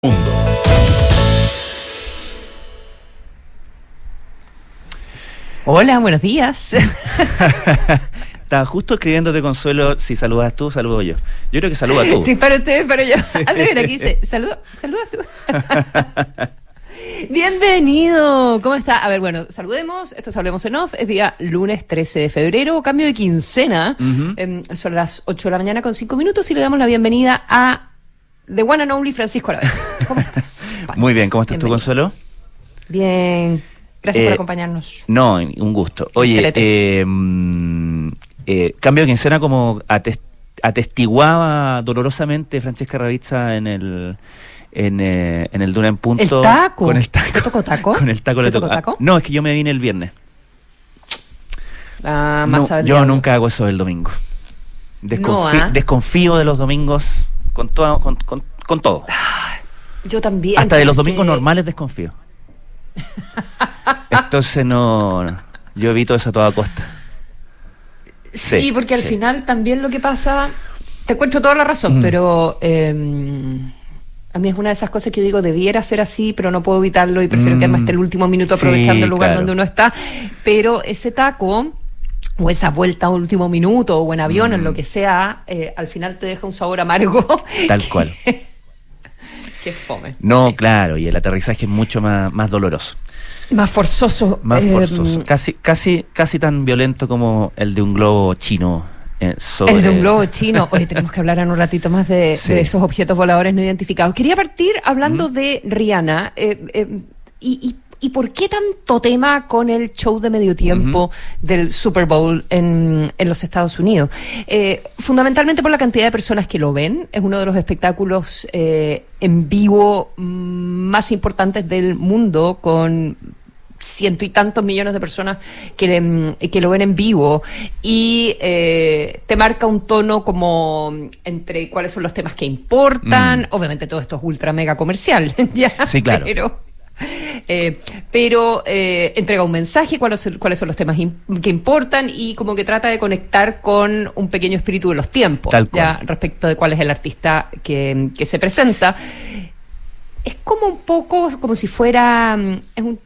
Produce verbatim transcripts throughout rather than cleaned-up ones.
Mundo. Hola, buenos días. Estaba justo escribiéndote, Consuelo, si saludas tú, saludo yo. Yo creo que saluda tú. Sí, para ustedes, para yo. Sí. A ver, aquí dice, saludo, saludas tú. Bienvenido, ¿cómo está? A ver, bueno, saludemos, esto es Hablemos en Off, es día lunes trece de febrero, cambio de quincena, uh-huh. eh, son las ocho de la mañana con cinco minutos y le damos la bienvenida a The One and Only Francisco Aravena. ¿Cómo estás? Muy bien, ¿cómo estás Bienvenido. tú, Consuelo? Bien, gracias eh, por acompañarnos. No, un gusto. Oye, eh, eh, cambio de quincena como atest, atestiguaba dolorosamente Francesca Ravizza en el... En, eh, en el Duna en Punto. ¿El taco? Con el taco. ¿Te tocó taco? Con el taco ¿Te le tocó tocó. taco? Ah, no, es que yo me vine el viernes. Ah, más no, yo nunca hago eso el domingo. Desconfí, no, ¿ah? Desconfío de los domingos con todo. Con, con, con todo. Ah, yo también. Hasta de los domingos que... normales desconfío. Entonces no, no. Yo evito eso a toda costa. Sí, sí porque al sí. final también lo que pasa. Te encuentro toda la razón, mm. pero. Eh, A mí es una de esas cosas que yo digo, debiera ser así, pero no puedo evitarlo y prefiero mm, quedarme hasta el último minuto aprovechando sí, el lugar claro. donde uno está. Pero ese taco, o esa vuelta a último minuto, o en avión, mm. o en lo que sea, eh, al final te deja un sabor amargo. Tal que, cual. Qué fome. No, sí. claro, y el aterrizaje es mucho más, más doloroso. Más forzoso. Más eh, forzoso. Casi, casi, casi tan violento como el de un globo chino. Sobre... El de un globo chino. Hoy tenemos que hablar en un ratito más de, sí. de esos objetos voladores no identificados. Quería partir hablando ¿Mm? de Rihanna eh, eh, y, y, y por qué tanto tema con el show de medio tiempo uh-huh. del Super Bowl en, en los Estados Unidos. Eh, fundamentalmente por la cantidad de personas que lo ven. Es uno de los espectáculos eh, en vivo más importantes del mundo, con ciento y tantos millones de personas que, le, que lo ven en vivo y eh, te marca un tono como entre cuáles son los temas que importan. Mm. Obviamente todo esto es ultra mega comercial, ¿ya? Sí, claro. Pero, eh, pero eh, entrega un mensaje, cuáles, cuáles son los temas que importan y como que trata de conectar con un pequeño espíritu de los tiempos, Tal ya cual. respecto de cuál es el artista que, que se presenta. Es como un poco, como si fuera... Es un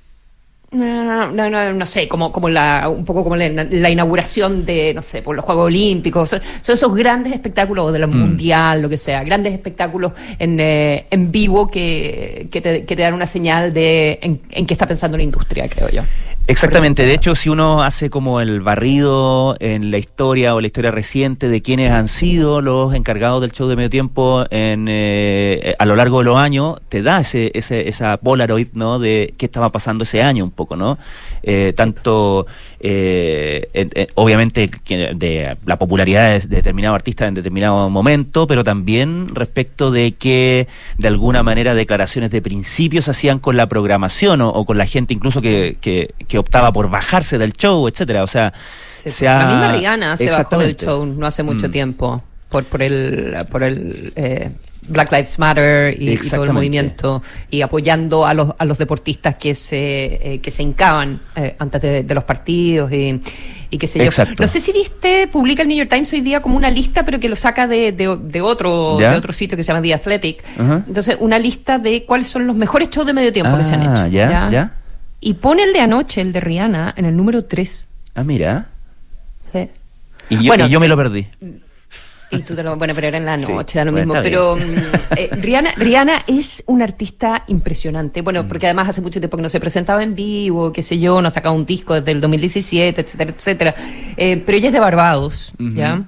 No, no, no, no sé, como, como la, un poco como la, la inauguración de, no sé, por los Juegos Olímpicos. Son, son esos grandes espectáculos de la mm. mundial, lo que sea, grandes espectáculos en, eh, en vivo que, que, te, que te dan una señal de en, en qué está pensando la industria, creo yo. Exactamente, de hecho, si uno hace como el barrido en la historia o la historia reciente de quienes han sido los encargados del show de medio tiempo en, eh, a lo largo de los años, te da ese, ese esa Polaroid, ¿no?, de qué estaba pasando ese año un poco, ¿no? Eh, tanto, eh, eh, eh, obviamente, de la popularidad de determinado artista en determinado momento, pero también respecto de que, de alguna manera, declaraciones de principios hacían con la programación o, o con la gente incluso que, que, que optaba por bajarse del show, etcétera. O sea, sí, se ha... la misma Rihanna se bajó del show no hace mucho mm. tiempo por por el por el eh, Black Lives Matter y, y todo el movimiento y apoyando a los a los deportistas que se eh, que se hincaban eh, antes de, de los partidos y, y qué sé yo. Exacto. No sé si viste, publica el New York Times hoy día como una lista, pero que lo saca de de, de otro ¿Ya? de otro sitio que se llama The Athletic. Uh-huh. Entonces, una lista de cuáles son los mejores shows de medio tiempo ah, que se han hecho. ¿ya? ¿Ya? ¿Ya? Y pone el de anoche, el de Rihanna, en el número tres. Ah, mira. Sí. Y yo, bueno, y yo me lo perdí. Y tú te lo, bueno, pero era en la noche, sí, da lo bueno, mismo. Pero eh, Rihanna, Rihanna es una artista impresionante. Bueno, mm. porque además hace mucho tiempo que no se presentaba en vivo, qué sé yo, no ha sacado un disco desde el dos mil diecisiete, etcétera, etcétera. Eh, pero ella es de Barbados, uh-huh. ¿ya?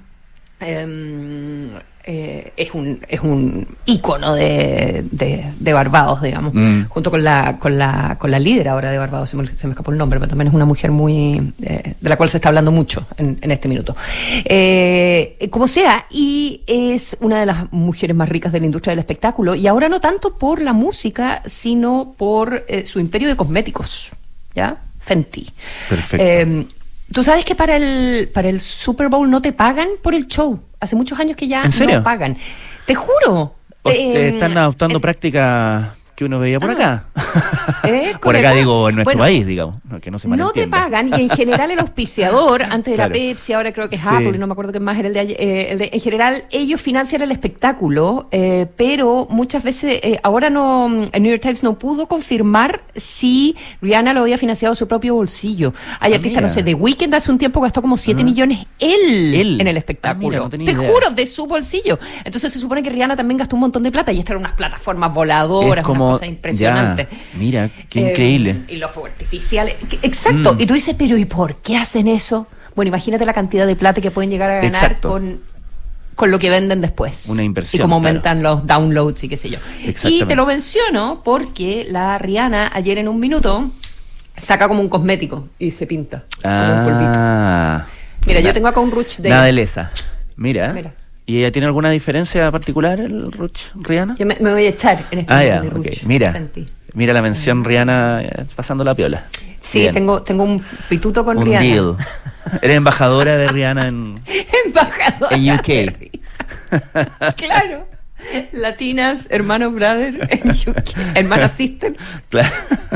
Eh, eh, es un es un ícono de, de, de Barbados, digamos, mm. junto con la con la con la líder ahora de Barbados, se me, se me escapó el nombre, pero también es una mujer muy eh, de la cual se está hablando mucho en, en este minuto. Eh, como sea, y es una de las mujeres más ricas de la industria del espectáculo, y ahora no tanto por la música, sino por eh, su imperio de cosméticos, ¿ya? Fenty. Perfecto. Eh, Tú sabes que para el para el Super Bowl no te pagan por el show. Hace muchos años que ya ¿En serio? no pagan. Te juro. Eh, están adoptando eh, prácticas que uno veía por acá. ¿Eh? Por acá digo, en nuestro bueno, país, digamos, no, que no se malentienda. No te pagan, y en general el auspiciador, antes era claro. Pepsi, ahora creo que es sí. Apple, y no me acuerdo qué más era el de, eh, el de en general, ellos financian el espectáculo, eh, pero muchas veces, eh, ahora no, el New York Times no pudo confirmar si Rihanna lo había financiado de su propio bolsillo. Hay ah, artistas, mira. no sé, The Weeknd hace un tiempo gastó como siete millones él, él en el espectáculo. Ah, mira, no te idea. juro, de su bolsillo. Entonces se supone que Rihanna también gastó un montón de plata, y esto eran unas plataformas voladoras, como, unas cosas impresionantes. Ya, mira, qué Eh, increíble. Y los fuegos artificiales. Exacto. Mm. Y tú dices, pero ¿y por qué hacen eso? Bueno, imagínate la cantidad de plata que pueden llegar a ganar Exacto. con, con lo que venden después. Una inversión. Y cómo aumentan claro. los downloads y qué sé yo. Y te lo menciono porque la Rihanna ayer en un minuto saca como un cosmético y se pinta. Ah. Como un polvito. Mira, yo tengo acá un ruch de... Nada de lesa. Mira. Mira. ¿Y ella tiene alguna diferencia particular, el ruch Rihanna? Yo me, me voy a echar en este ah, ya, de okay. ruch. Mira. Fenty. Mira la mención Rihanna eh, pasando la piola. Sí, tengo, tengo un pituto con un Rihanna. Deal. Eres embajadora de Rihanna en, embajadora en U K. Claro. Latinas, hermanos brother en U K. Hermanas sister. Claro.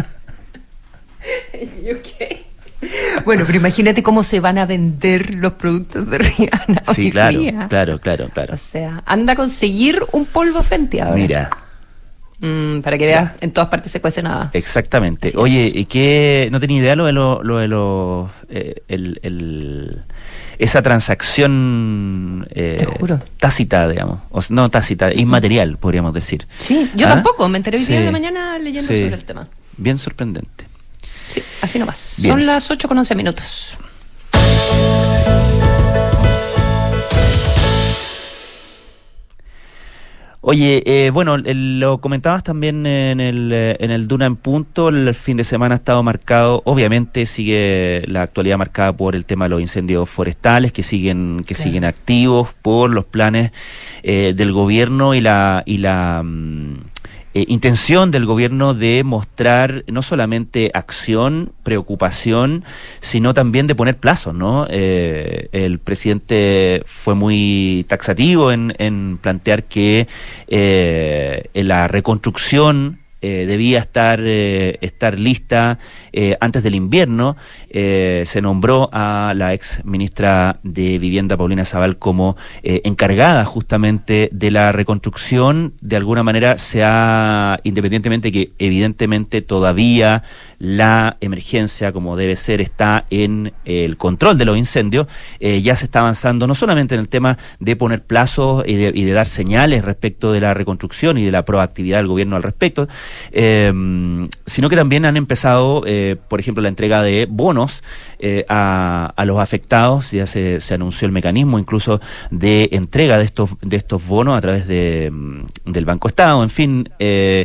En U K. Bueno, pero imagínate cómo se van a vender los productos de Rihanna. Sí, hoy claro, día. claro, claro, claro. O sea, anda a conseguir un polvo Fenty ahora. Mira. Mm, para que veas, en todas partes se cuece nada. Exactamente. Así Oye, es. ¿y qué? No tenía idea lo de lo, lo de los eh, el, el esa transacción eh, Te juro. tácita, digamos, o, no tácita, inmaterial, podríamos decir. Sí, yo ¿Ah? tampoco, me enteré hoy Sí. día en la mañana leyendo Sí. sobre el tema. Bien sorprendente. Sí, así nomás. Bien. Son las ocho con once minutos. Oye, eh, bueno, el, lo comentabas también en el, eh, en el Duna en Punto, el fin de semana ha estado marcado, obviamente sigue la actualidad marcada por el tema de los incendios forestales que siguen que Claro. siguen activos, por los planes eh, del gobierno y la y la mm, eh, intención del gobierno de mostrar no solamente acción, preocupación, sino también de poner plazos, ¿no? Eh, el presidente fue muy taxativo en, en plantear que eh, en la reconstrucción eh, debía estar eh, estar lista eh, antes del invierno. Eh, se nombró a la ex ministra de Vivienda, Paulina Zabal, como eh, encargada justamente de la reconstrucción. De alguna manera se ha, independientemente que evidentemente todavía la emergencia, como debe ser, está en el control de los incendios, eh, ya se está avanzando no solamente en el tema de poner plazos y de, y de dar señales respecto de la reconstrucción y de la proactividad del gobierno al respecto, eh, sino que también han empezado, eh, por ejemplo, la entrega de bonos eh, a, a los afectados. Ya se, se anunció el mecanismo incluso de entrega de estos de estos bonos a través de del Banco Estado, en fin, eh,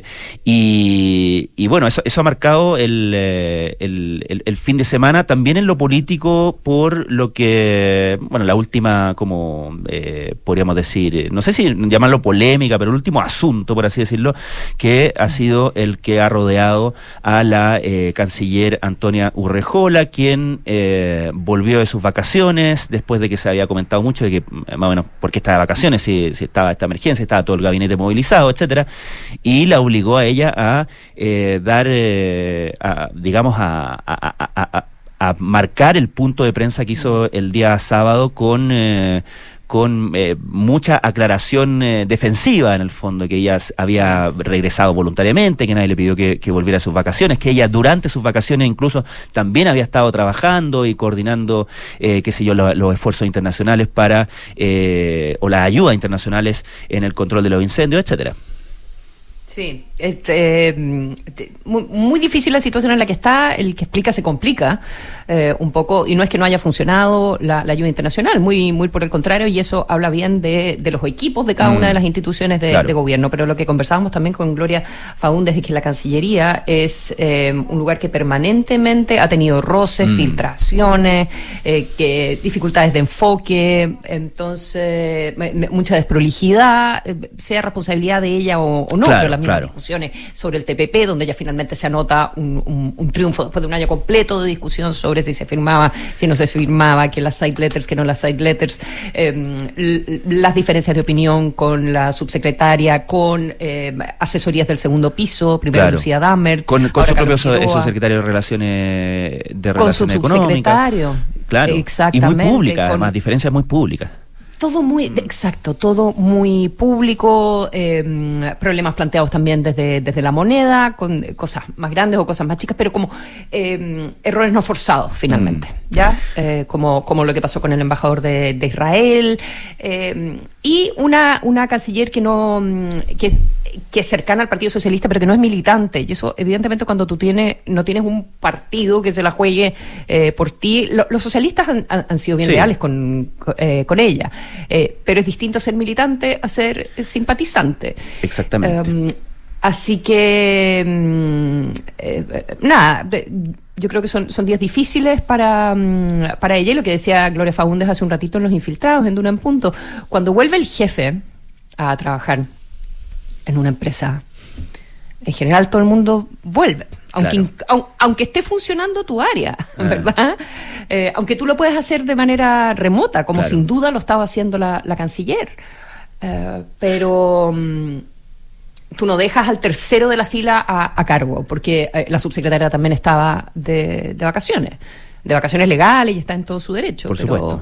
y, y bueno, eso, eso ha marcado el El, el, el fin de semana, también en lo político, por lo que, bueno, la última, como eh, podríamos decir, no sé si llamarlo polémica, pero el último asunto, por así decirlo, que ha sido el que ha rodeado a la eh, canciller Antonia Urrejola, quien eh, volvió de sus vacaciones, después de que se había comentado mucho de que, más o menos, ¿por qué estaba de vacaciones? Si, si estaba esta emergencia, estaba todo el gabinete movilizado, etcétera, y la obligó a ella a eh, dar, eh, a, digamos, a, a, a, a, a marcar el punto de prensa que hizo el día sábado con eh, con eh, mucha aclaración eh, defensiva, en el fondo, que ella había regresado voluntariamente, que nadie le pidió que, que volviera a sus vacaciones, que ella durante sus vacaciones incluso también había estado trabajando y coordinando, eh, qué sé yo, lo, los esfuerzos internacionales para, eh, o las ayudas internacionales en el control de los incendios, etcétera. Sí, este, eh, muy, muy difícil la situación en la que está. El que explica se complica eh, un poco, y no es que no haya funcionado la, la ayuda internacional, muy muy por el contrario, y eso habla bien de, de los equipos de cada mm, una de las instituciones de, claro. de gobierno. Pero lo que conversábamos también con Gloria Faúndez es que la Cancillería es eh, un lugar que permanentemente ha tenido roces, mm. filtraciones, eh, que dificultades de enfoque, entonces me, me, mucha desprolijidad, eh, sea responsabilidad de ella o, o no, claro, pero la misma claro. discusión discusiones sobre el T P P, donde ya finalmente se anota un, un, un triunfo después de un año completo de discusión sobre si se firmaba, si no se firmaba, que las side letters, que no las side letters, eh, las diferencias de opinión con la subsecretaria, con eh, asesorías del segundo piso, primero claro. Lucía Dahmer, con, con su propio Figueroa, secretario de Relaciones de con su Relaciones subsecretario, Económicas. Claro, exactamente, y muy pública, con, además, diferencias muy públicas. Todo muy, exacto, todo muy público, eh, problemas planteados también desde, desde la moneda, con cosas más grandes o cosas más chicas, pero como eh, errores no forzados finalmente, mm. ¿ya? Eh, como, como lo que pasó con el embajador de, de Israel, eh, y una, una canciller que no, que, que es cercana al Partido Socialista, pero que no es militante, y eso evidentemente cuando tú tienes, no tienes un partido que se la juegue eh, por ti, lo, los socialistas han, han sido bien sí. leales con, eh, con ella. Eh, pero es distinto ser militante a ser simpatizante. Exactamente. Um, así que, um, eh, nada, de, yo creo que son, son días difíciles para, um, para ella, y lo que decía Gloria Faúndez hace un ratito en Los Infiltrados, en Duna en Punto. Cuando vuelve el jefe a trabajar en una empresa, en general todo el mundo vuelve. Aunque, claro. aunque esté funcionando tu área, ¿verdad? Ah. Eh, aunque tú lo puedes hacer de manera remota, como claro. sin duda lo estaba haciendo la, la canciller. Eh, pero um, tú no dejas al tercero de la fila a, a cargo, porque eh, la subsecretaria también estaba de, de vacaciones, de vacaciones legales y está en todo su derecho. Por pero, supuesto.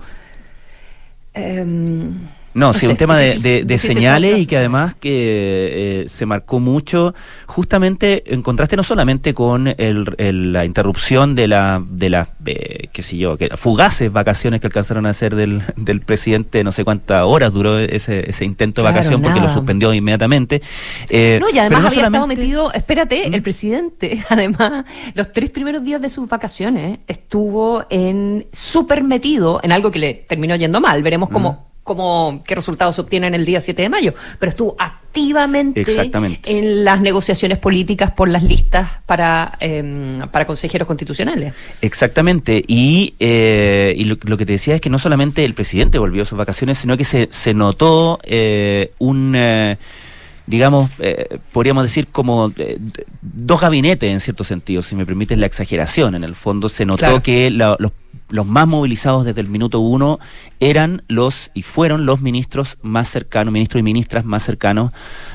Eh, No, no sí, sé, un tema difícil, de, de, de señales y que además que eh, se marcó mucho, justamente en contraste no solamente con el, el, la interrupción de la, de las, eh, qué sé yo, que fugaces vacaciones que alcanzaron a hacer del, del presidente, no sé cuántas horas duró ese, ese intento de claro, vacación nada. Porque lo suspendió inmediatamente. Eh, no, y además no había solamente... estado metido, espérate, ¿Mm? El presidente, además, los tres primeros días de sus vacaciones estuvo en súper metido en algo que le terminó yendo mal. Veremos cómo... ¿Mm? Como qué resultados se obtienen el día siete de mayo, pero estuvo activamente en las negociaciones políticas por las listas para eh, para consejeros constitucionales. Exactamente, y, eh, y lo, lo que te decía es que no solamente el presidente volvió a sus vacaciones, sino que se, se notó eh, un... Eh, digamos, eh, podríamos decir como eh, dos gabinetes en cierto sentido, si me permiten la exageración. En el fondo se notó claro. que la, los los más movilizados desde el minuto uno eran los y fueron los ministros más cercanos, ministros y ministras más cercanos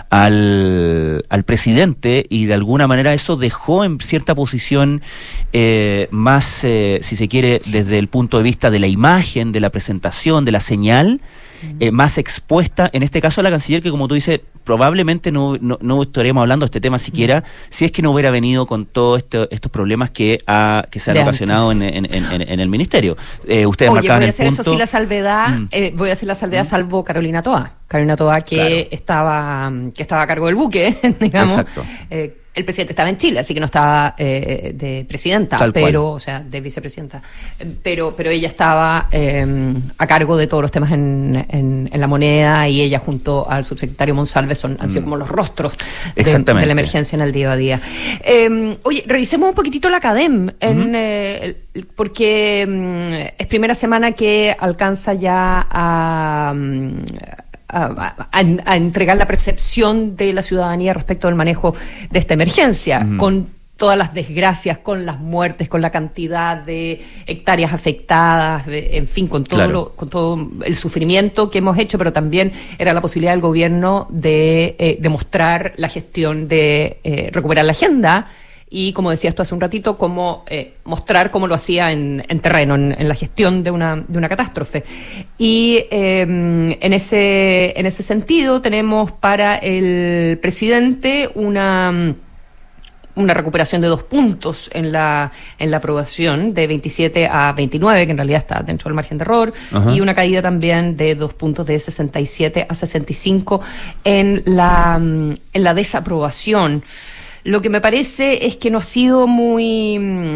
al, al presidente, y de alguna manera eso dejó en cierta posición eh, más, eh, si se quiere, desde el punto de vista de la imagen, de la presentación, de la señal, eh, más expuesta, en este caso a la canciller, que como tú dices, probablemente no, no, no estaríamos hablando de este tema siquiera si es que no hubiera venido con todos esto, estos problemas que, ha, que se han de ocasionado en, en, en, en el ministerio. Eh, ustedes Oye, marcaban voy a el hacer punto... eso sí la salvedad, mm. eh, voy a hacer la salvedad mm. salvo Carolina Toa. Carolina Toa que claro. estaba que estaba a cargo del buque, digamos. Exacto. Eh, el presidente estaba en Chile, así que no estaba eh, de presidenta, Tal pero, cual. o sea, de vicepresidenta. Pero, pero ella estaba eh, a cargo de todos los temas en, en, en la moneda, y ella junto al subsecretario Monsalve son, han sido mm. como los rostros de, de la emergencia en el día a día. Eh, oye, revisemos un poquitito la CADEM, en, uh-huh. eh, porque um, es primera semana que alcanza ya a... Um, A, a, a entregar la percepción de la ciudadanía respecto al manejo de esta emergencia, mm. con todas las desgracias, con las muertes, con la cantidad de hectáreas afectadas, en fin, con todo, claro. lo, con todo el sufrimiento que hemos hecho, pero también era la posibilidad del gobierno de eh, demostrar la gestión de eh, recuperar la agenda. Y como decías tú hace un ratito, cómo eh, mostrar cómo lo hacía en, en terreno, en, en la gestión de una de una catástrofe. Y eh, en ese en ese sentido tenemos para el presidente una una recuperación de dos puntos en la en la aprobación, de veintisiete a veintinueve, que en realidad está dentro del margen de error, Ajá. y una caída también de dos puntos, de sesenta y siete a sesenta y cinco en la en la desaprobación. Lo que me parece es que no ha sido muy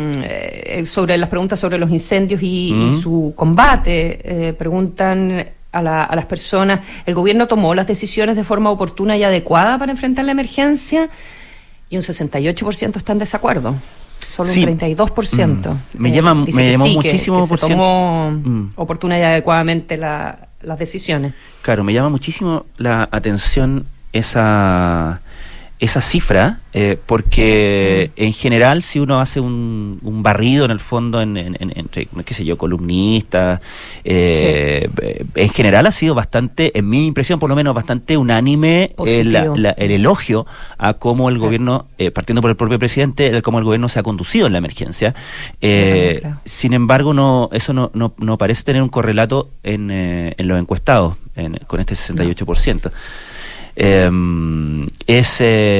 eh, sobre las preguntas sobre los incendios y, mm. y su combate. Eh, preguntan a, la, a las personas, ¿el gobierno tomó las decisiones de forma oportuna y adecuada para enfrentar la emergencia? Y un sesenta y ocho por ciento está en desacuerdo. Solo sí. un treinta y dos por ciento. Mm. Me, eh, llama, me llamó sí, muchísimo que, que se tomó mm. oportuna y adecuadamente la, las decisiones. Claro, me llama muchísimo la atención esa... esa cifra, eh, porque en general si uno hace un, un barrido en el fondo en, en, en, entre, qué sé yo, columnistas, eh, sí. en general ha sido bastante, en mi impresión por lo menos, bastante unánime el, la, el elogio a cómo el gobierno, eh, partiendo por el propio presidente, de cómo el gobierno se ha conducido en la emergencia. Eh, claro. Sin embargo, no eso no, no, no parece tener un correlato en, eh, en los encuestados, en, con este sesenta y ocho por ciento. No. Eh, es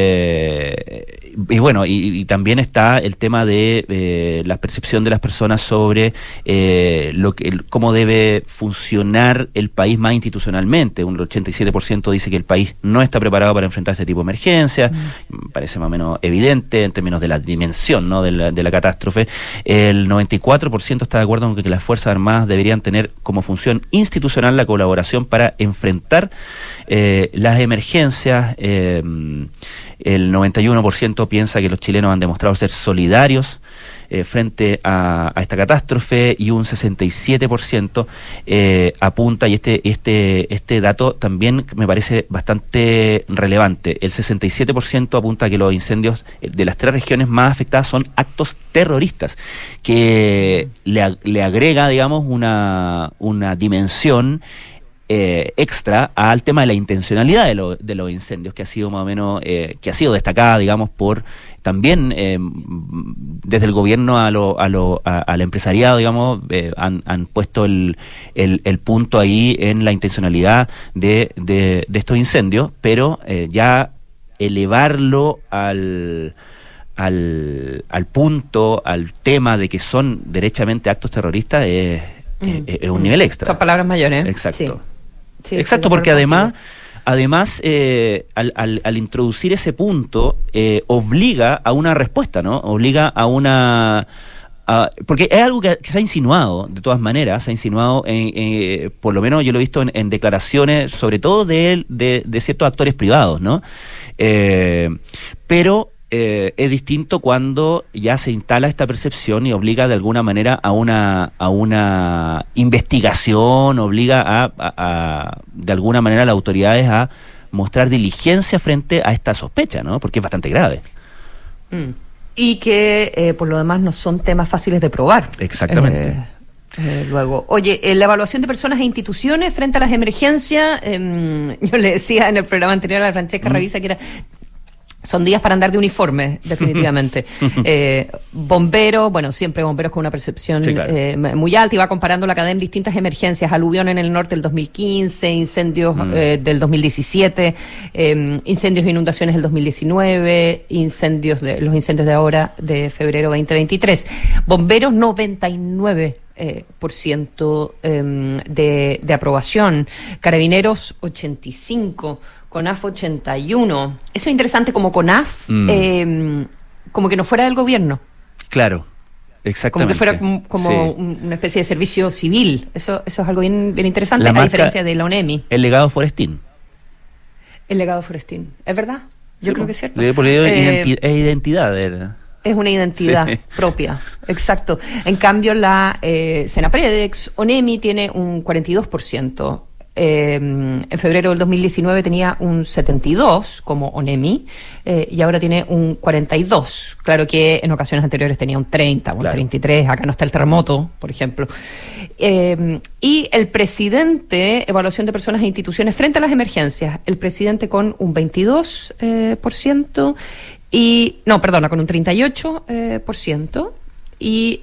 eh, y bueno y, y también está el tema de eh, la percepción de las personas sobre eh, lo que el, cómo debe funcionar el país más institucionalmente. Un ochenta y siete por ciento dice que el país no está preparado para enfrentar este tipo de emergencias. Mm. Parece más o menos evidente en términos de la dimensión, ¿no? de, la, de la catástrofe. El noventa y cuatro por ciento está de acuerdo con que las Fuerzas Armadas deberían tener como función institucional la colaboración para enfrentar eh, las emergencias. Eh, el noventa y uno por ciento piensa que los chilenos han demostrado ser solidarios eh, frente a, a esta catástrofe, y un sesenta y siete por ciento eh, apunta, y este, este, este dato también me parece bastante relevante, el sesenta y siete por ciento apunta a que los incendios de las tres regiones más afectadas son actos terroristas, que le, le agrega, digamos, una, una dimensión Eh, extra al tema de la intencionalidad de, lo, de los incendios, que ha sido más o menos, eh, que ha sido destacada, digamos, por también eh, desde el gobierno a lo, a lo, a, al empresariado, digamos, eh, han, han puesto el, el, el punto ahí en la intencionalidad de, de, de estos incendios, pero eh, ya elevarlo al al, al punto, al tema de que son derechamente actos terroristas es, mm. es, es un nivel extra. Son palabras mayores. Exacto. Sí. Sí, Exacto, porque además, además eh, al, al, al introducir ese punto, eh, obliga a una respuesta, ¿no? Obliga a una... A, porque es algo que, que se ha insinuado, de todas maneras, se ha insinuado, en, eh, por lo menos yo lo he visto en, en declaraciones, sobre todo de, de, de ciertos actores privados, ¿no? Eh, pero... Eh, es distinto cuando ya se instala esta percepción y obliga de alguna manera a una a una investigación, obliga a, a, a de alguna manera a las autoridades a mostrar diligencia frente a esta sospecha, ¿no? Porque es bastante grave. Mm. Y que eh, por lo demás no son temas fáciles de probar. Exactamente. Eh... Eh, luego, oye, eh, la evaluación de personas e instituciones frente a las emergencias, eh, yo le decía en el programa anterior a la Francesca mm. Ravisa que era... Son días para andar de uniforme, definitivamente. eh, bomberos, bueno, siempre bomberos con una percepción sí, claro. eh, muy alta, y va comparando la cadena en distintas emergencias: aluvión en el norte del dos mil quince, incendios mm. eh, del dos mil diecisiete, eh, incendios e inundaciones del dos mil diecinueve, incendios de, los incendios de ahora de febrero veinte veintitrés. Bomberos, noventa y nueve Eh, por ciento eh, de, de aprobación. Carabineros, ochenta y cinco. CONAF, ochenta y uno. Eso es interesante, como CONAF, mm. eh, como que no fuera del gobierno. Claro, exactamente. Como que fuera como, como sí. una especie de servicio civil. Eso eso es algo bien, bien interesante, la a marca, diferencia de la ONEMI. El legado Forestín. El legado Forestín, ¿es verdad? Yo sí, creo que es cierto. Por eh, identi- es identidad, ¿verdad? Es una identidad sí. propia, exacto. En cambio, la eh, Senapredex, ONEMI, tiene un cuarenta y dos por ciento. Eh, en febrero del dos mil diecinueve tenía un setenta y dos como ONEMI, eh, y ahora tiene un cuarenta y dos. Claro que en ocasiones anteriores tenía un treinta, un claro. treinta y tres. Acá no está el terremoto, por ejemplo. Eh, y el presidente, evaluación de personas e instituciones frente a las emergencias, el presidente con un veintidós por ciento. Y, no, perdona, con un treinta y ocho por ciento, y,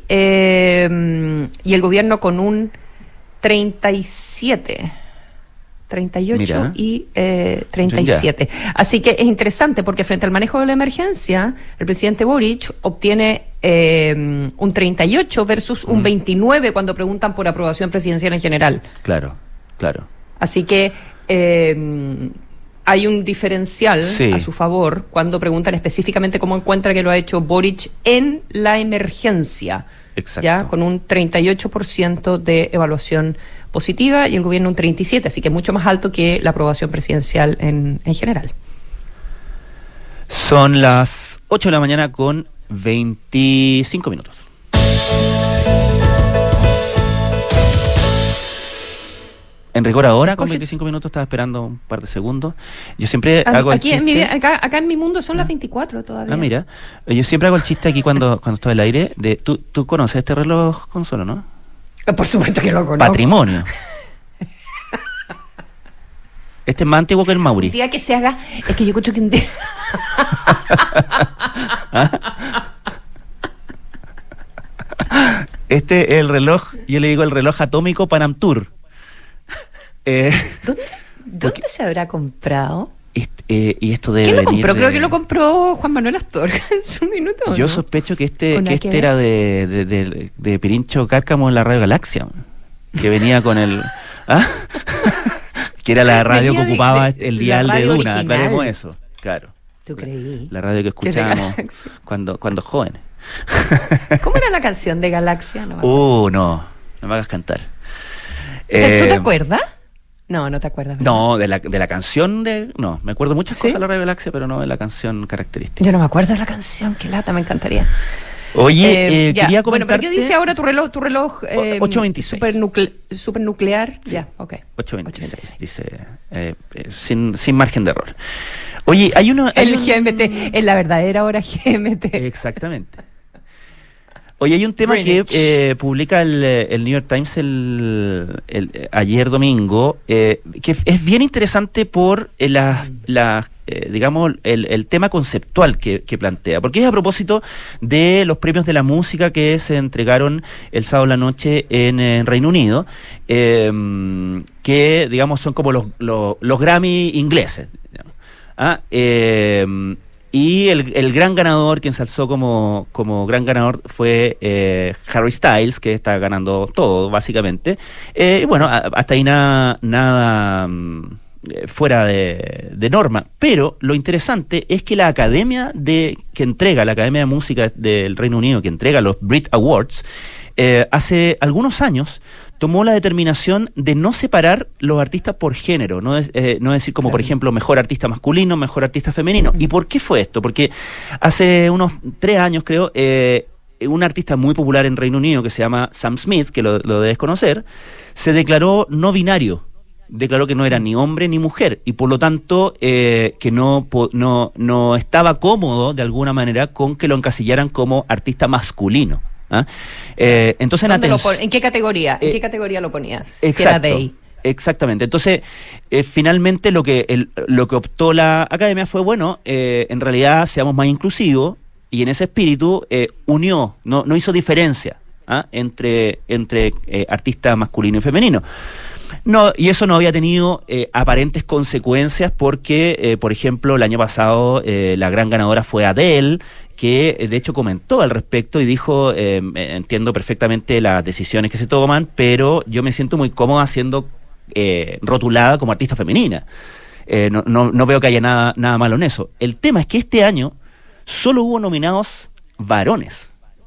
eh, y el gobierno con un treinta y siete, treinta y ocho Mira. y eh, treinta y siete. Ya. Así que es interesante, porque frente al manejo de la emergencia, el presidente Boric obtiene eh, un treinta y ocho versus un mm. veintinueve cuando preguntan por aprobación presidencial en general. Claro, claro. Así que... Eh, hay un diferencial sí. a su favor cuando preguntan específicamente cómo encuentra que lo ha hecho Boric en la emergencia. Exacto. Ya con un treinta y ocho por ciento de evaluación positiva, y el gobierno un treinta y siete por ciento, así que mucho más alto que la aprobación presidencial en, en general. Son las ocho de la mañana con veinticinco minutos. En rigor ahora, con veinticinco minutos, estaba esperando un par de segundos. Yo siempre a, hago el aquí chiste... En mi, acá, acá en mi mundo son las veinticuatro todavía. Ah, mira. Yo siempre hago el chiste aquí cuando, cuando estoy al aire. De, ¿tú, ¿Tú conoces este reloj, Consuelo, no? Por supuesto que lo conozco. Patrimonio. Este es más antiguo que el Mauri. Un día que se haga... Es que yo escucho que un día... Este es el reloj, yo le digo el reloj atómico Panam Tour. Eh, ¿Dónde, ¿dónde porque, se habrá comprado? Este, eh, y esto debe ¿Quién lo venir compró? de... Creo que lo compró Juan Manuel Astorga en su minuto. Yo ¿no? sospecho que este, que este era de, de, de, de Pirincho Cárcamo en la Radio Galaxia, que venía con el... ¿Ah? Que era la radio venía que ocupaba de, de, el dial de Duna, aclaremos eso. Claro. ¿Tú creí? La radio que escuchábamos cuando, cuando jóvenes. ¿Cómo era la canción de Galaxia? No uh, no, no me hagas cantar. ¿Tú eh, te acuerdas? No, no te acuerdas. ¿verdad? No, de la, de la canción de... No, me acuerdo muchas ¿Sí? cosas de la Radio Galaxia, pero no de la canción característica. Yo no me acuerdo de la canción, qué lata, me encantaría. Oye, eh, eh, quería comentarte... Bueno, pero ¿qué dice ahora tu reloj? Tu reloj eh, ocho veintiséis. Supernucle supernuclear. Sí. Ya, ok. ocho veintiséis, dice, eh, eh, sin, sin margen de error. Oye, hay uno... Hay el un... G M T, en la verdadera hora G M T. Exactamente. Oye, hay un tema Greenwich. que eh, publica el, el New York Times el, el, ayer domingo, eh, que es bien interesante por eh, la, la eh, digamos, el, el tema conceptual que, que plantea, porque es a propósito de los premios de la música que se entregaron el sábado en la noche en, en Reino Unido, eh, que, digamos, son como los, los, los Grammy ingleses. Ah, eh, Y el, el gran ganador, quien se alzó como, como gran ganador, fue eh, Harry Styles, que está ganando todo, básicamente. Eh, y bueno, a, hasta ahí nada, nada um, fuera de, de norma. Pero lo interesante es que la academia de que entrega, la Academia de Música del Reino Unido, que entrega los Brit Awards, eh, hace algunos años tomó la determinación de no separar los artistas por género, no es, eh, no decir como, claro. por ejemplo, mejor artista masculino, mejor artista femenino. ¿Y por qué fue esto? Porque hace unos tres años, creo, eh, un artista muy popular en Reino Unido que se llama Sam Smith, que lo, lo debes conocer, se declaró no binario. Declaró que no era ni hombre ni mujer y por lo tanto eh, que no, no, no estaba cómodo de alguna manera con que lo encasillaran como artista masculino. ¿Ah? Eh, entonces ¿Dónde lo pon- ¿En qué categoría? ¿En eh, qué categoría lo ponías? Exacto, si era day. Exactamente. Entonces, eh, finalmente lo que el, lo que optó la academia fue, bueno, eh, en realidad seamos más inclusivos y en ese espíritu eh, unió, no, no hizo diferencia ¿ah? entre, entre eh, artistas masculino y femenino. No, y eso no había tenido eh, aparentes consecuencias porque, eh, por ejemplo, el año pasado eh, la gran ganadora fue Adele, que eh, de hecho comentó al respecto y dijo, eh, entiendo perfectamente las decisiones que se toman, pero yo me siento muy cómoda siendo eh, rotulada como artista femenina. Eh, no, no, no veo que haya nada, nada malo en eso. El tema es que este año solo hubo nominados varones.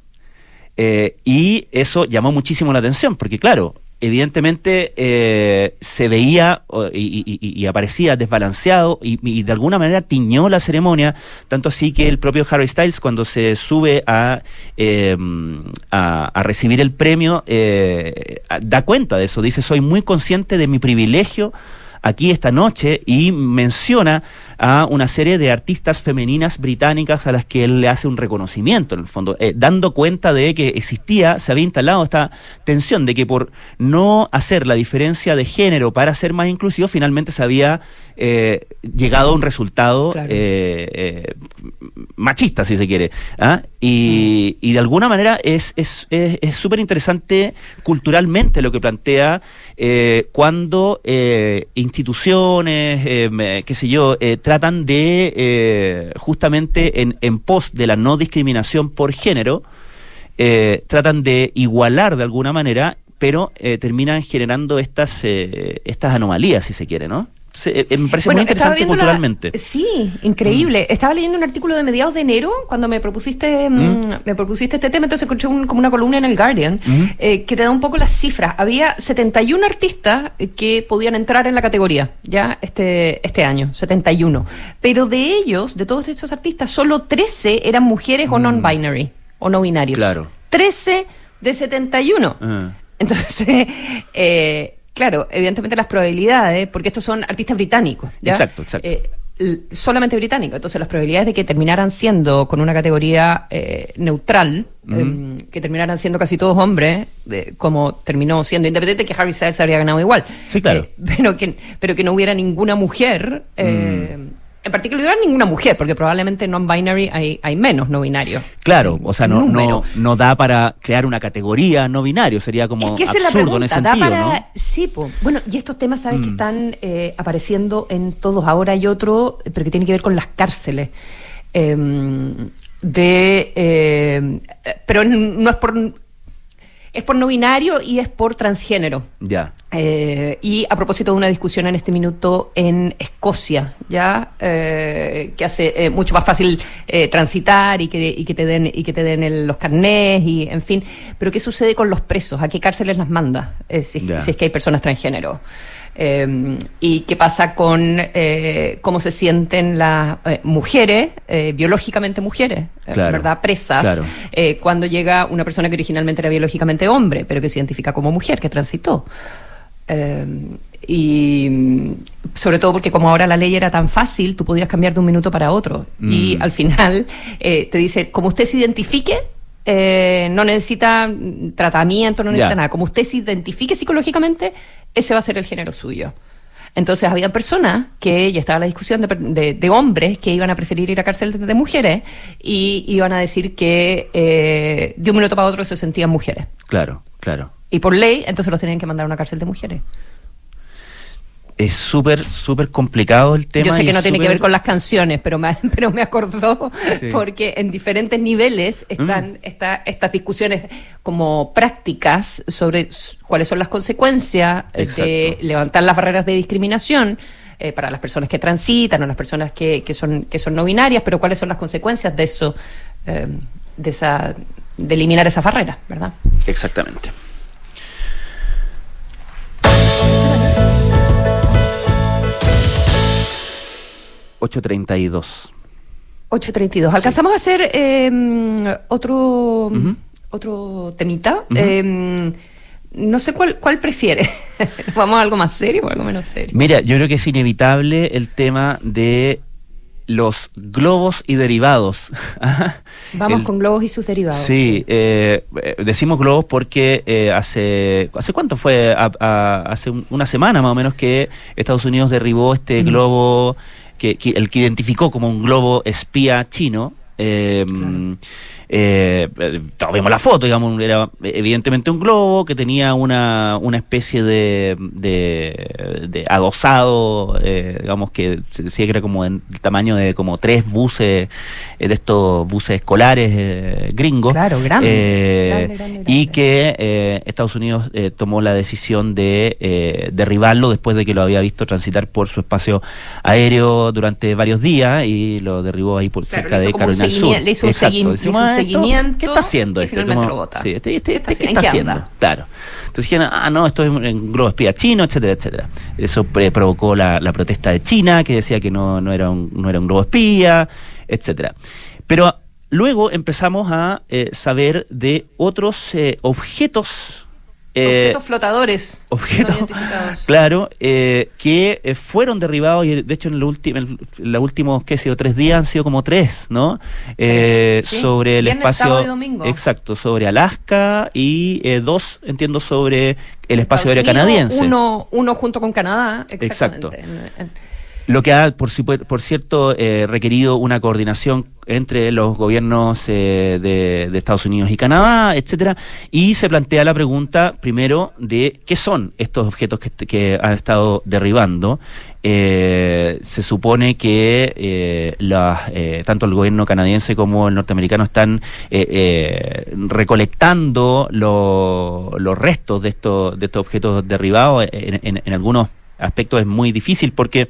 Eh, y eso llamó muchísimo la atención, porque claro, evidentemente eh, se veía y, y, y aparecía desbalanceado y, y de alguna manera tiñó la ceremonia, tanto así que el propio Harry Styles, cuando se sube a, eh, a, a recibir el premio, eh, da cuenta de eso, dice: soy muy consciente de mi privilegio aquí esta noche, y menciona a una serie de artistas femeninas británicas a las que él le hace un reconocimiento, en el fondo, eh, dando cuenta de que existía, se había instalado esta tensión de que por no hacer la diferencia de género para ser más inclusivo, finalmente se había eh, llegado a un resultado claro. eh, eh, machista, si se quiere. ¿ah? Y, y de alguna manera es es es súper interesante culturalmente lo que plantea eh, cuando eh, instituciones, eh, qué sé yo, eh, tratan de, eh, justamente en, en pos de la no discriminación por género, eh, tratan de igualar de alguna manera, pero eh, terminan generando estas eh, estas anomalías, si se quiere, ¿no? Entonces, eh, me parece bueno, muy interesante culturalmente. La, sí, increíble. Mm. Estaba leyendo un artículo de mediados de enero cuando me propusiste mm. me propusiste este tema, entonces encontré un, como una columna en el Guardian mm. eh, que te da un poco las cifras. Había setenta y uno artistas que podían entrar en la categoría ya este este año, setenta y uno. Pero de ellos, de todos estos artistas, solo trece eran mujeres mm. o non-binary o no binarios. Claro. trece de setenta y uno. Uh. Entonces, eh claro, evidentemente las probabilidades, porque estos son artistas británicos, ¿ya? Exacto, exacto. Eh, solamente británico, entonces las probabilidades de que terminaran siendo con una categoría eh, neutral, uh-huh. eh, que terminaran siendo casi todos hombres, eh, como terminó siendo, independiente de que Harry Styles habría ganado igual, sí, claro. eh, pero que pero que no hubiera ninguna mujer, eh, mm. en particular ninguna mujer, porque probablemente non-binary hay, hay menos no binarios. Claro, o sea, no, no, no da para crear una categoría no binario, sería como es que absurdo en ese sentido, da para, ¿no? Sí, po. Bueno, y estos temas, sabes, mm. que están eh, apareciendo en todos. Ahora hay otro, pero que tiene que ver con las cárceles. Eh, de, eh, pero no es por... Es por no binario y es por transgénero. Ya. Eh, y a propósito de una discusión en este minuto en Escocia, ya eh, que hace eh, mucho más fácil eh, transitar y que, y que te den y que te den el, los carnés y en fin. Pero ¿qué sucede con los presos? ¿A qué cárceles las manda? Eh, si, si es que hay personas transgénero. Eh, y qué pasa con eh, cómo se sienten las eh, mujeres, eh, biológicamente mujeres, claro, ¿verdad? Presas, claro. eh, cuando llega una persona que originalmente era biológicamente hombre, pero que se identifica como mujer, que transitó. Eh, y sobre todo porque como ahora la ley era tan fácil, tú podías cambiar de un minuto para otro. Mm. Y al final eh, te dice, como usted se identifique, Eh, no necesita tratamiento, no necesita yeah. nada. Como usted se identifique psicológicamente, ese va a ser el género suyo. Entonces había personas que, ya estaba la discusión de, de, de hombres que iban a preferir ir a cárcel de, de mujeres y iban a decir que eh, de un minuto para otro se sentían mujeres. Claro, claro. Y por ley, entonces los tenían que mandar a una cárcel de mujeres. Es súper, súper complicado el tema. Yo sé que no tiene super... que ver con las canciones, pero me, pero me acordó sí. porque en diferentes niveles están mm. está, estas discusiones como prácticas sobre cuáles son las consecuencias Exacto. de levantar las barreras de discriminación eh, para las personas que transitan o las personas que, que son que son no binarias, pero cuáles son las consecuencias de eso, eh, de esa, de eliminar esas barreras, ¿verdad? Exactamente. ocho treinta y dos. ocho treinta y dos. ¿Alcanzamos sí. a hacer eh, otro uh-huh. otro temita? Uh-huh. Eh, no sé cuál cuál prefiere. ¿Vamos a algo más serio o algo menos serio? Mira, yo creo que es inevitable el tema de los globos y derivados. Vamos el, con globos y sus derivados. Sí, eh, decimos globos porque eh, hace ¿hace cuánto fue? A, a, hace un, una semana más o menos que Estados Unidos derribó este uh-huh. globo... Que, que el que identificó como un globo espía chino, eh, claro. eh, todos vimos la foto, digamos, era evidentemente un globo que tenía una, una especie de, de, de adosado, eh, digamos que se decía que era como del tamaño de como tres buses, eh, de estos buses escolares eh, gringos. Claro, grande, eh, grande, grande, grande. Y que eh, Estados Unidos eh, tomó la decisión de eh, derribarlo después de que lo había visto transitar por su espacio aéreo durante varios días y lo derribó ahí por claro, cerca de Carolina del Sur. Le hizo un, segui- le hizo un seguimiento. ¿Qué está haciendo y este? Finalmente Como, lo bota. Sí, este, este, ¿Qué está, este, ¿qué ¿en está qué haciendo? anda? Claro. Entonces dijeron, ah, no, esto es un globo espía chino, etcétera, etcétera. Eso eh, provocó la, la protesta de China, que decía que no, no, era un, no era un globo espía, etcétera. Pero luego empezamos a eh, saber de otros eh, objetos. Eh, objetos flotadores. Objetos, no claro, eh, que eh, fueron derribados y de hecho en, lo ulti- en los últimos, qué sé yo, tres días han sido como tres, ¿no? Eh, sí. Sobre el Viernes, espacio. Sábado y domingo. Exacto, sobre Alaska y eh, dos, entiendo, sobre el espacio aéreo canadiense. Uno, uno junto con Canadá, exacto. Lo que ha, por, por cierto, eh, requerido una coordinación entre los gobiernos eh, de, de Estados Unidos y Canadá, etcétera, y se plantea la pregunta, primero, de qué son estos objetos que, que han estado derribando. Eh, se supone que eh, las, eh, tanto el gobierno canadiense como el norteamericano están eh, eh, recolectando lo, los restos de estos, de estos objetos derribados. En, en, en algunos aspectos es muy difícil porque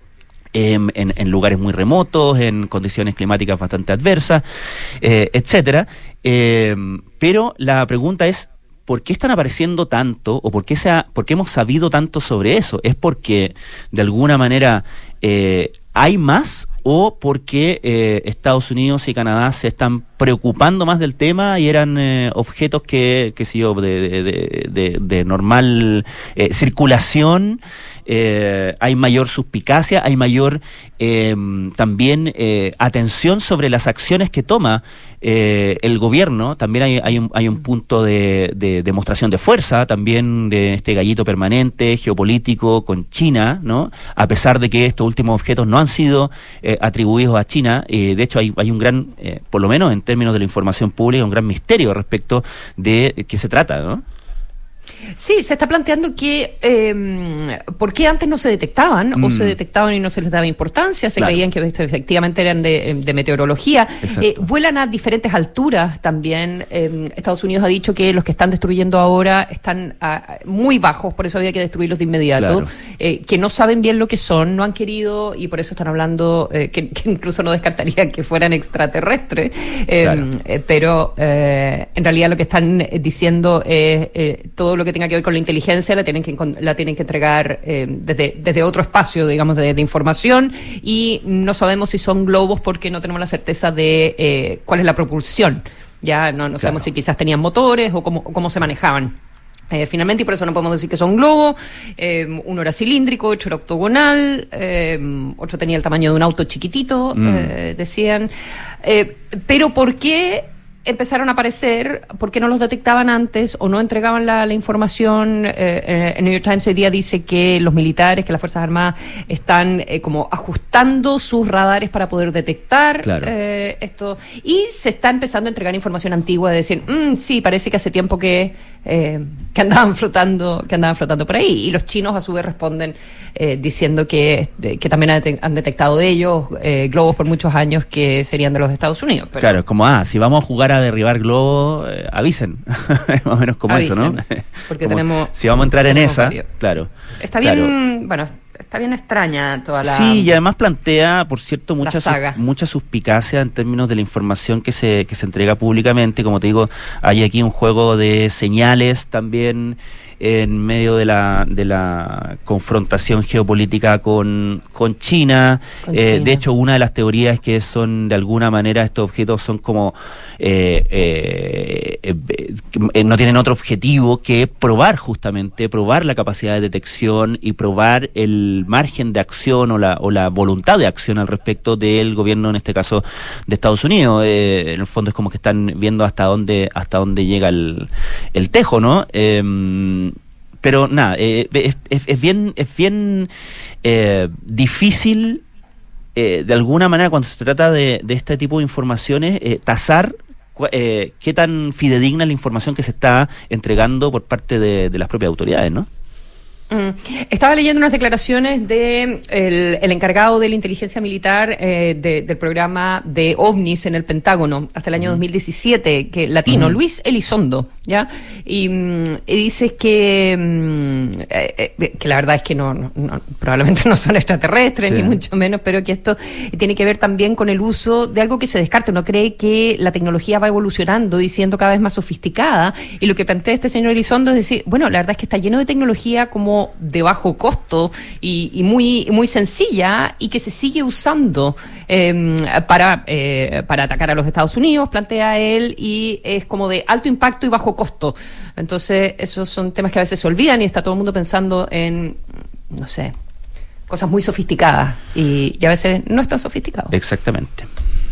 En, en, en lugares muy remotos, en condiciones climáticas bastante adversas, eh, etcétera. Eh, pero la pregunta es, ¿por qué están apareciendo tanto o por qué, se ha, por qué hemos sabido tanto sobre eso? ¿Es porque de alguna manera eh, hay más o porque eh, Estados Unidos y Canadá se están preocupando más del tema y eran eh, objetos que, que sé yo, de, de, de, de, de normal eh, circulación. Eh, hay mayor suspicacia, hay mayor eh, también eh, atención sobre las acciones que toma eh, el gobierno. También hay, hay, un, hay un punto de, de demostración de fuerza, también de este gallito permanente geopolítico con China, ¿no? A pesar de que estos últimos objetos no han sido eh, atribuidos a China, eh, de hecho hay, hay un gran, eh, por lo menos en términos de la información pública, un gran misterio respecto de qué se trata, ¿no? Sí, se está planteando que eh, ¿por qué antes no se detectaban mm. o se detectaban y no se les daba importancia? Se claro. creían que efectivamente eran de, de meteorología. Eh, vuelan a diferentes alturas también. Eh, Estados Unidos ha dicho que los que están destruyendo ahora están a, muy bajos, por eso había que destruirlos de inmediato. Claro. Eh, que no saben bien lo que son, no han querido, y por eso están hablando, eh, que, que incluso no descartarían que fueran extraterrestres. Eh, claro. eh, pero eh, en realidad lo que están diciendo es eh, todo lo que tenga que ver con la inteligencia la tienen que la tienen que entregar eh, desde desde otro espacio, digamos, de, de información, y no sabemos si son globos porque no tenemos la certeza de eh, cuál es la propulsión. Ya no, no claro. sabemos si quizás tenían motores o cómo, o cómo se manejaban. Eh, finalmente, y por eso no podemos decir que son globos. Eh, uno era cilíndrico, otro era octogonal, eh, otro tenía el tamaño de un auto chiquitito, mm. eh, decían. Eh, pero ¿por qué empezaron a aparecer? ¿Por qué no los detectaban antes o no entregaban la, la información? Eh, eh, el New York Times hoy día dice que los militares, que las Fuerzas Armadas están eh, como ajustando sus radares para poder detectar claro. eh, esto, y se está empezando a entregar información antigua de decir, mmm, sí, parece que hace tiempo que eh, que andaban flotando que andaban flotando por ahí, y los chinos a su vez responden eh, diciendo que, que también han detectado de ellos eh, globos por muchos años que serían de los Estados Unidos. Pero claro, es como, ah, si vamos a jugar a derribar globos, eh, avisen. Más o menos como avisen, eso, ¿no? Porque como tenemos... Si vamos a entrar en esa, varios. claro. Está bien, claro. bueno, está bien extraña toda la... Sí, y además plantea, por cierto, mucha, su, mucha suspicacia en términos de la información que se, que se entrega públicamente. Como te digo, hay aquí un juego de señales también en medio de la de la confrontación geopolítica con, con China. Con eh, China. De hecho, una de las teorías es que son, de alguna manera, estos objetos son como eh, eh, eh, eh, no tienen otro objetivo que probar justamente, probar la capacidad de detección y probar el margen de acción o la, o la voluntad de acción al respecto del gobierno, en este caso de Estados Unidos. Eh, en el fondo es como que están viendo hasta dónde hasta dónde llega el, el tejo, ¿no? Eh, Pero nada, eh, es, es, es bien, es bien eh, difícil, eh, de alguna manera, cuando se trata de, de este tipo de informaciones, eh, tasar eh, qué tan fidedigna es la información que se está entregando por parte de, de las propias autoridades, ¿no? Mm. Estaba leyendo unas declaraciones de el, el encargado de la inteligencia militar eh, de, del programa de OVNIs en el Pentágono hasta el año mm. dos mil diecisiete, que latino, mm. Luis Elizondo, ¿ya? Y, y dice que mm, eh, eh, que la verdad es que no, no, no probablemente no son extraterrestres, sí. ni mucho menos, pero que esto tiene que ver también con el uso de algo que se descarta. Uno cree que la tecnología va evolucionando y siendo cada vez más sofisticada, y lo que plantea este señor Elizondo es decir, bueno, la verdad es que está lleno de tecnología como de bajo costo y, y muy muy sencilla, y que se sigue usando eh, para eh, para atacar a los Estados Unidos, plantea él, y es como de alto impacto y bajo costo. Entonces esos son temas que a veces se olvidan y está todo el mundo pensando en, no sé, cosas muy sofisticadas, y, y a veces no es tan sofisticado. Exactamente.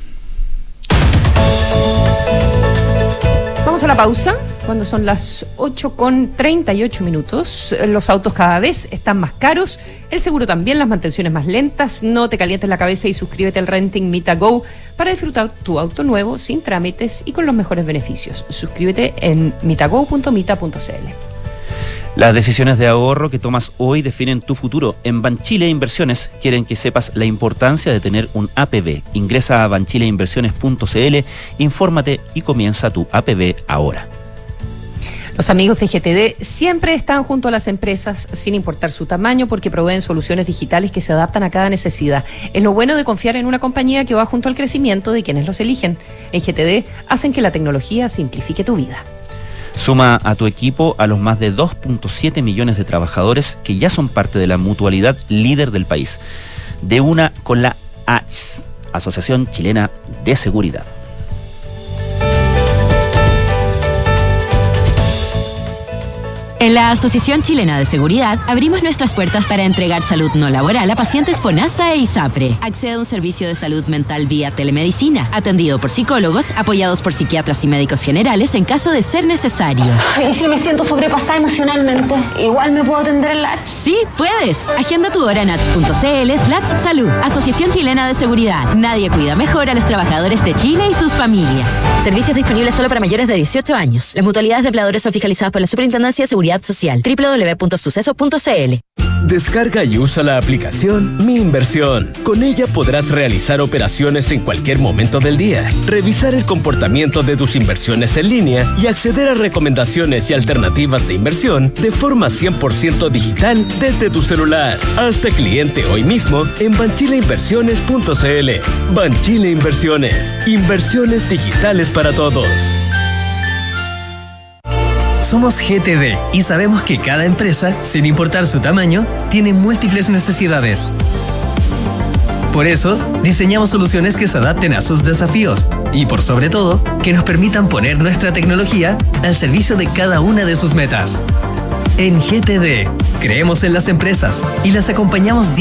Vamos a la pausa, cuando son las ocho con treinta y ocho minutos. Los autos cada vez están más caros, el seguro también, las mantenciones más lentas. No te calientes la cabeza y suscríbete al Renting Mitago para disfrutar tu auto nuevo sin trámites y con los mejores beneficios. Suscríbete en mitago punto mita punto c l. Las decisiones de ahorro que tomas hoy definen tu futuro. En Banchile Inversiones quieren que sepas la importancia de tener un A P B. Ingresa a banchile inversiones punto c l, infórmate y comienza tu A P B ahora. Los amigos de G T D siempre están junto a las empresas, sin importar su tamaño, porque proveen soluciones digitales que se adaptan a cada necesidad. Es lo bueno de confiar en una compañía que va junto al crecimiento de quienes los eligen. En G T D hacen que la tecnología simplifique tu vida. Suma a tu equipo a los más de dos punto siete millones de trabajadores que ya son parte de la mutualidad líder del país. De una con la A C S, Asociación Chilena de Seguridad. En la Asociación Chilena de Seguridad abrimos nuestras puertas para entregar salud no laboral a pacientes FONASA e ISAPRE. Accede a un servicio de salud mental vía telemedicina, atendido por psicólogos, apoyados por psiquiatras y médicos generales en caso de ser necesario. ¿Y si me siento sobrepasada emocionalmente? ¿Igual me puedo atender en la H? Sí, puedes. Agenda tu hora en h punto c l slash salud. Asociación Chilena de Seguridad. Nadie cuida mejor a los trabajadores de Chile y sus familias. Servicios disponibles solo para mayores de dieciocho años. Las mutualidades de empleadores son fiscalizadas por la Superintendencia de Seguridad Social. doble u doble u doble u punto suceso punto c l. Descarga y usa la aplicación Mi Inversión. Con ella podrás realizar operaciones en cualquier momento del día, revisar el comportamiento de tus inversiones en línea y acceder a recomendaciones y alternativas de inversión de forma cien por ciento digital desde tu celular. Hazte cliente hoy mismo en banchileinversiones punto c l. Banchile Inversiones. Inversiones digitales para todos. Somos G T D y sabemos que cada empresa, sin importar su tamaño, tiene múltiples necesidades. Por eso, diseñamos soluciones que se adapten a sus desafíos y, por sobre todo, que nos permitan poner nuestra tecnología al servicio de cada una de sus metas. En G T D, creemos en las empresas y las acompañamos